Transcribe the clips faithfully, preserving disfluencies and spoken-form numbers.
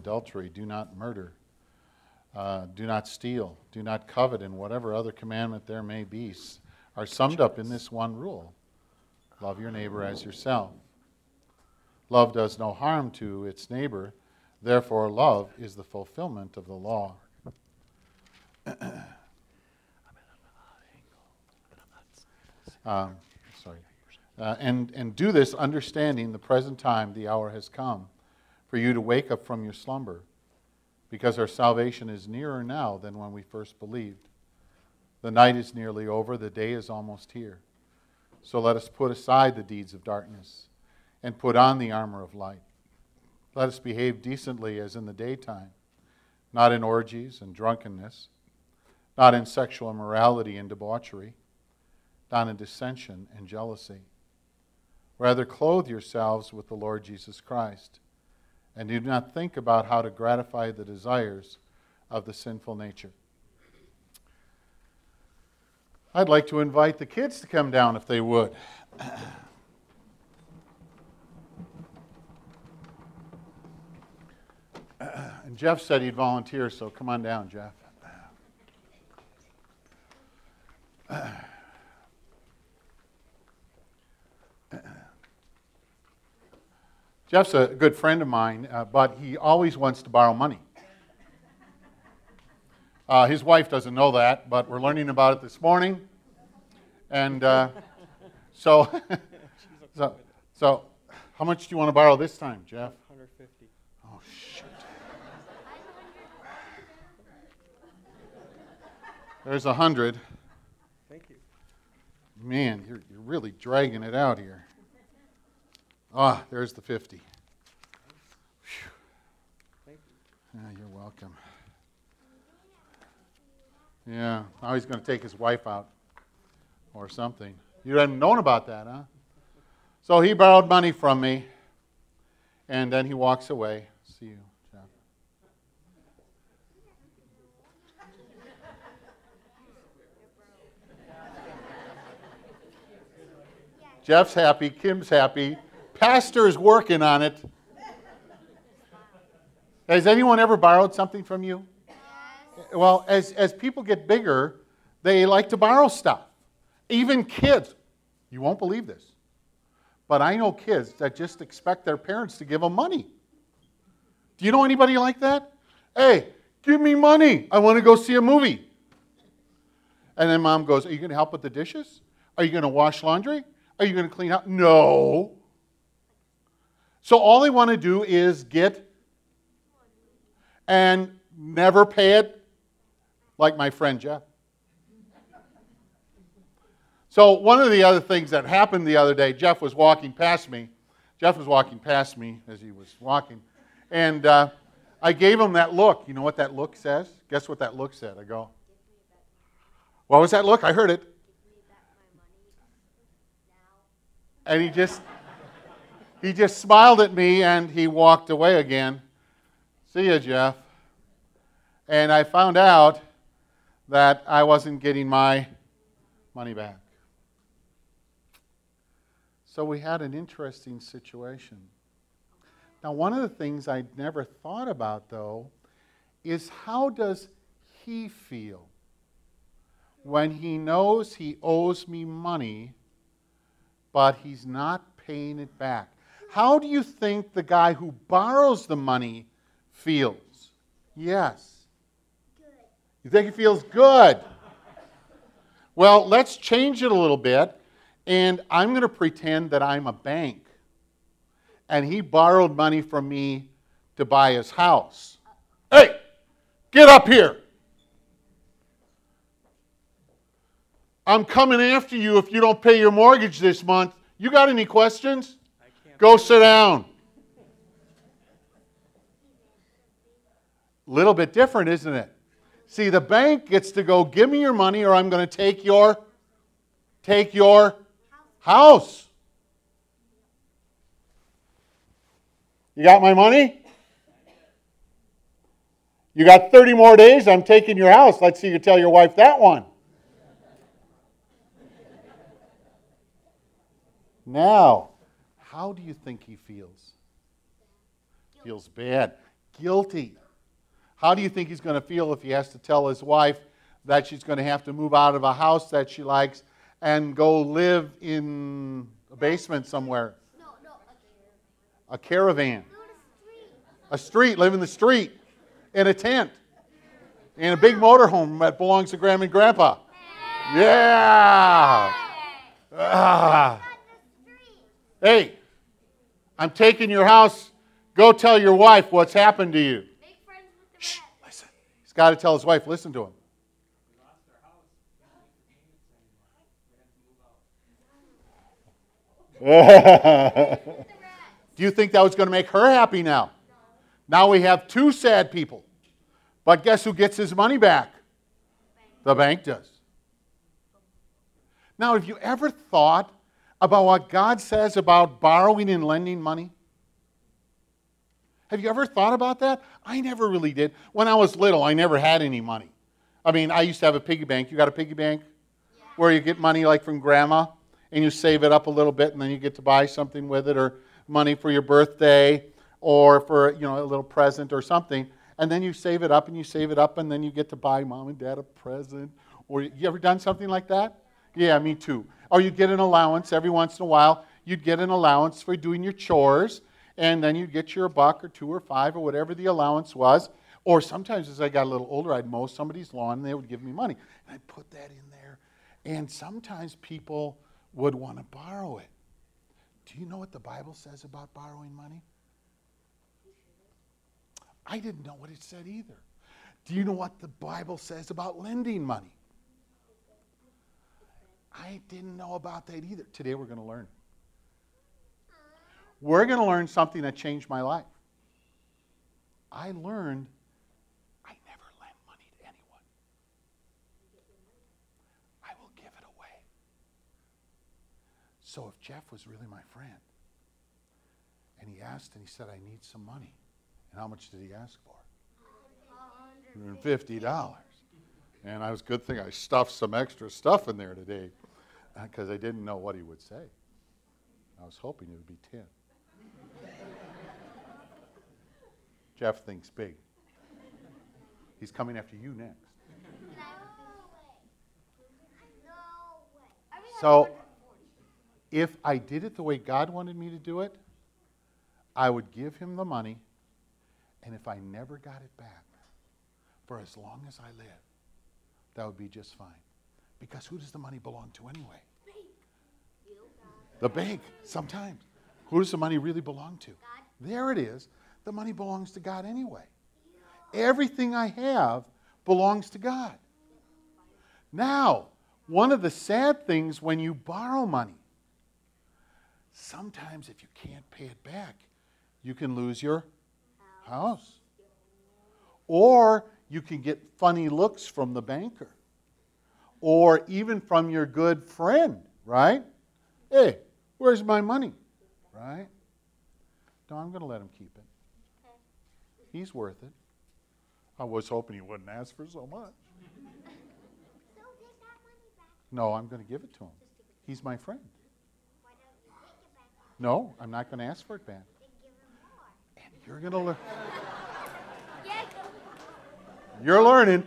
adultery, do not murder, uh, do not steal, do not covet, and whatever other commandment there may be are summed up in this one rule. Love your neighbor as yourself. Love does no harm to its neighbor. Therefore, love is the fulfillment of the law. um, sorry. Uh, and, and do this understanding the present time, the hour has come, for you to wake up from your slumber, because our salvation is nearer now than when we first believed. The night is nearly over, the day is almost here. So let us put aside the deeds of darkness and put on the armor of light. Let us behave decently as in the daytime, not in orgies and drunkenness, not in sexual immorality and debauchery, not in dissension and jealousy. Rather, clothe yourselves with the Lord Jesus Christ, and do not think about how to gratify the desires of the sinful nature. I'd like to invite the kids to come down if they would. And Jeff said he'd volunteer, so come on down, Jeff. Jeff's a good friend of mine, uh, but he always wants to borrow money. Uh, his wife doesn't know that, but we're learning about it this morning. And uh, so, so, so, how much do you want to borrow this time, Jeff? one hundred fifty. Oh, shit. There's a hundred. Thank you. Man, you're, you're really dragging it out here. Ah, there's the fifty. Whew. Thank you. Yeah, you're welcome. Yeah, now he's going to take his wife out or something. You hadn't known about that, huh? So he borrowed money from me, and then he walks away. See you, Jeff. Jeff's happy, Kim's happy. Pastor is working on it. Has anyone ever borrowed something from you? Well, as, as people get bigger, they like to borrow stuff. Even kids. You won't believe this. But I know kids that just expect their parents to give them money. Do you know anybody like that? Hey, give me money. I want to go see a movie. And then mom goes, are you going to help with the dishes? Are you going to wash laundry? Are you going to clean up? No. So all they want to do is get and never pay it, like my friend Jeff. So one of the other things that happened the other day, Jeff was walking past me. Jeff was walking past me as he was walking. And uh, I gave him that look. You know what that look says? Guess what that look said? I go, what was that look? I heard it. And he just, he just smiled at me and he walked away again. See ya, Jeff. And I found out that I wasn't getting my money back. So we had an interesting situation. Now, one of the things I'd never thought about, though, is how does he feel when he knows he owes me money, but he's not paying it back? How do you think the guy who borrows the money feels? Yes. You think he feels good? Well, let's change it a little bit, and I'm going to pretend that I'm a bank, and he borrowed money from me to buy his house. Hey, get up here. I'm coming after you if you don't pay your mortgage this month. You got any questions? Go sit down. Little bit different, isn't it? See, the bank gets to go, give me your money or I'm going to take your, take your house. You got my money? You got thirty more days, I'm taking your house. Let's see you tell your wife that one. Now, how do you think he feels? Feels bad. guilty. How do you think he's going to feel if he has to tell his wife that she's going to have to move out of a house that she likes and go live in a basement somewhere? No, no, A caravan. go to street. A street, live in the street, in a tent, in a big motorhome that belongs to Grandma and Grandpa. Yeah! Ah. On the street. Hey, I'm taking your house. Go tell your wife what's happened to you. Make friends with the Shh, rats. listen. He's got to tell his wife, listen to him. Do you think that was going to make her happy now? Now we have two sad people. But guess who gets his money back? The bank does. Now, have you ever thought about what God says about borrowing and lending money? Have you ever thought about that? I never really did. When I was little, I never had any money. I mean, I used to have a piggy bank. You got a piggy bank? Yeah. Where you get money like from grandma, and you save it up a little bit, and then you get to buy something with it, or money for your birthday, or for, you know, a little present or something. And then you save it up, and you save it up, and then you get to buy mom and dad a present. Or you ever done something like that? Yeah, me too. Or you'd get an allowance every once in a while. You'd get an allowance for doing your chores, and then you'd get your buck or two or five or whatever the allowance was. Or sometimes as I got a little older, I'd mow somebody's lawn, and they would give me money. And I'd put that in there. And sometimes people would want to borrow it. Do you know what the Bible says about borrowing money? I didn't know what it said either. Do you know what the Bible says about lending money? I didn't know about that either. Today we're going to learn. We're going to learn something that changed my life. I learned I never lend money to anyone. I will give it away. So if Jeff was really my friend, and he asked and he said, I need some money. And how much did he ask for? one hundred fifty dollars. And I was good thing I stuffed some extra stuff in there today because I didn't know what he would say. I was hoping it would be ten. Jeff thinks big. He's coming after you next. So if I did it the way God wanted me to do it, I would give him the money, and if I never got it back for as long as I live, that would be just fine. Because who does the money belong to anyway? The bank, sometimes. Who does the money really belong to? There it is. The money belongs to God anyway. Everything I have belongs to God. Now, one of the sad things when you borrow money, sometimes if you can't pay it back, you can lose your house. Or you can get funny looks from the banker. Or even from your good friend, right? Hey, where's my money? Right? No, I'm going to let him keep it. He's worth it. I was hoping he wouldn't ask for so much. No, I'm going to give it to him. He's my friend. No, I'm not going to ask for it back. And you're going to learn. You're learning.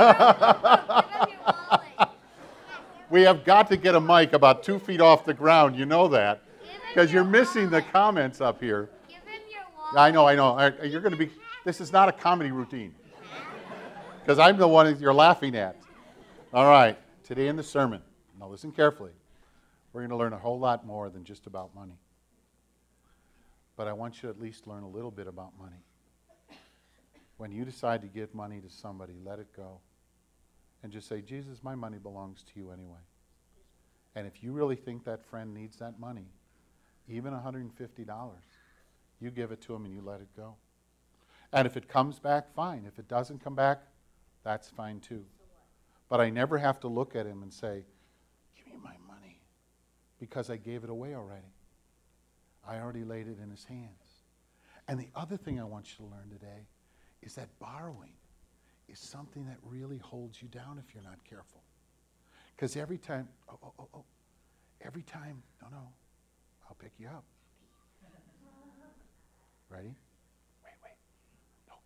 We have got to get a mic about two feet off the ground. You know that. Because you're missing the comments up here. Give him your wallet. I know, I know. You're going to be, this is not a comedy routine. Because I'm the one that you're laughing at. All right, today in the sermon, now listen carefully. We're going to learn a whole lot more than just about money. But I want you to at least learn a little bit about money. When you decide to give money to somebody, let it go. And just say, Jesus, my money belongs to you anyway. And if you really think that friend needs that money, even one hundred fifty dollars, you give it to him and you let it go. And if it comes back, fine. If it doesn't come back, that's fine too. But I never have to look at him and say, give me my money, because I gave it away already. I already laid it in his hands. And the other thing I want you to learn today is that borrowing is something that really holds you down if you're not careful. Because every time, oh, oh, oh, oh, every time, no, no, I'll pick you up. Ready? Wait, wait. No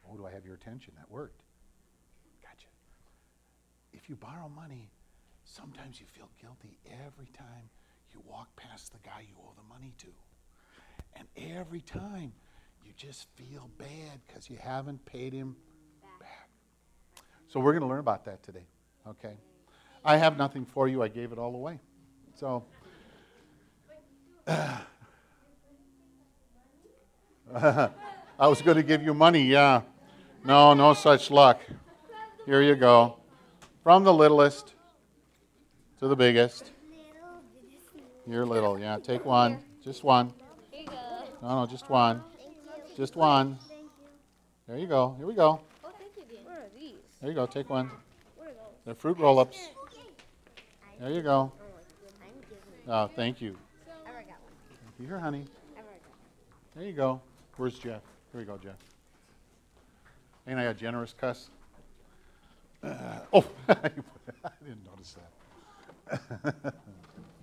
Oh, do I have your attention? That worked. Gotcha. If you borrow money, sometimes you feel guilty every time you walk past the guy you owe the money to. And every time you just feel bad because you haven't paid him back. So we're going to learn about that today, okay? I have nothing for you. I gave it all away. So, uh, I was going to give you money, yeah. No, no such luck. Here you go. From the littlest to the biggest. You're little, yeah. Take one. Just one. Here you go. No, no, just one. Just one. There you go. Here we go. Oh, thank you, Dan. What are these? There you go. Take one. What are those? They're fruit roll-ups. There you go. Oh, thank you. I already got one. Thank you here, honey. I already got one. There you go. Where's Jeff? Here we go, Jeff. Ain't I a generous cuss? Uh, oh, I didn't notice that.